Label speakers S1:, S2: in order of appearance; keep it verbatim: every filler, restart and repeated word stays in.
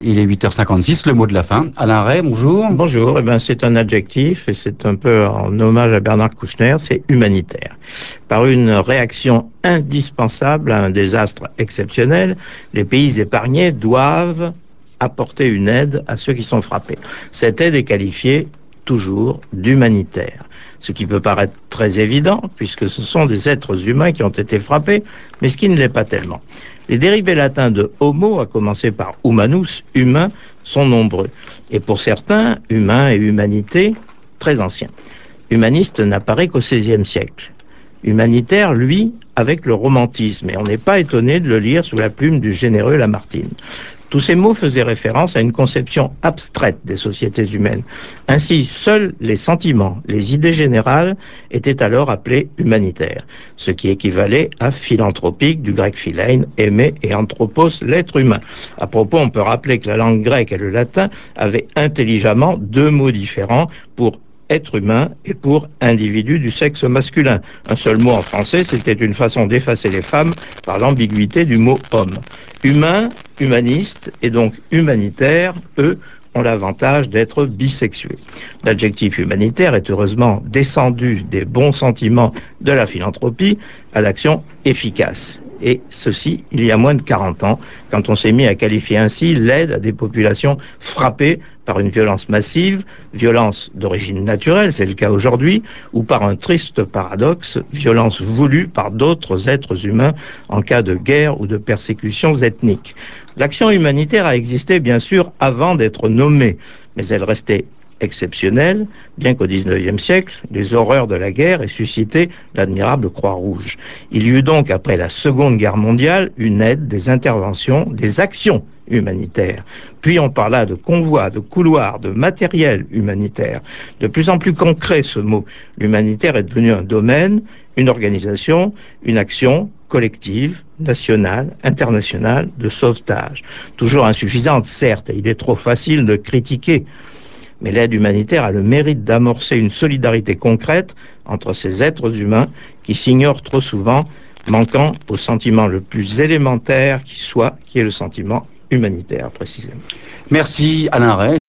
S1: Il est huit heures cinquante-six, le mot de la fin. Alain Ray, bonjour.
S2: Bonjour, eh ben, c'est un adjectif et c'est un peu en hommage à Bernard Kouchner, c'est humanitaire. Par une réaction indispensable à un désastre exceptionnel, les pays épargnés doivent apporter une aide à ceux qui sont frappés. Cette aide est qualifiée toujours d'humanitaire, ce qui peut paraître très évident puisque ce sont des êtres humains qui ont été frappés, mais ce qui ne l'est pas tellement. Les dérivés latins de homo, à commencer par humanus, humain, sont nombreux. Et pour certains, humain et humanité, très anciens. Humaniste n'apparaît qu'au seizième siècle. Humanitaire, lui, avec le romantisme, et on n'est pas étonné de le lire sous la plume du généreux Lamartine. Tous ces mots faisaient référence à une conception abstraite des sociétés humaines. Ainsi, seuls les sentiments, les idées générales étaient alors appelés humanitaires, ce qui équivalait à philanthropique du grec philein, aimer, et anthropos, l'être humain. À propos, on peut rappeler que la langue grecque et le latin avaient intelligemment deux mots différents pour être humain et pour individu du sexe masculin. Un seul mot en français, c'était une façon d'effacer les femmes par l'ambiguïté du mot homme. Humain, humaniste et donc humanitaire, eux, ont l'avantage d'être bisexués. L'adjectif humanitaire est heureusement descendu des bons sentiments de la philanthropie à l'action efficace. Et ceci, il y a moins de quarante ans, quand on s'est mis à qualifier ainsi l'aide à des populations frappées par une violence massive, violence d'origine naturelle, c'est le cas aujourd'hui, ou par un triste paradoxe, violence voulue par d'autres êtres humains en cas de guerre ou de persécutions ethniques. L'action humanitaire a existé, bien sûr, avant d'être nommée, mais elle restait exceptionnelle, bien qu'au dix-neuvième siècle, les horreurs de la guerre aient suscité l'admirable Croix-Rouge. Il y eut donc, après la Seconde Guerre mondiale, une aide, des interventions, des actions humanitaires. Puis on parla de convois, de couloirs, de matériel humanitaire. De plus en plus concret ce mot. L'humanitaire est devenu un domaine, une organisation, une action collective, nationale, internationale, de sauvetage. Toujours insuffisante, certes, et il est trop facile de critiquer. Mais l'aide humanitaire a le mérite d'amorcer une solidarité concrète entre ces êtres humains qui s'ignorent trop souvent, manquant au sentiment le plus élémentaire qui soit, qui est le sentiment humanitaire, précisément.
S1: Merci Alain Ray.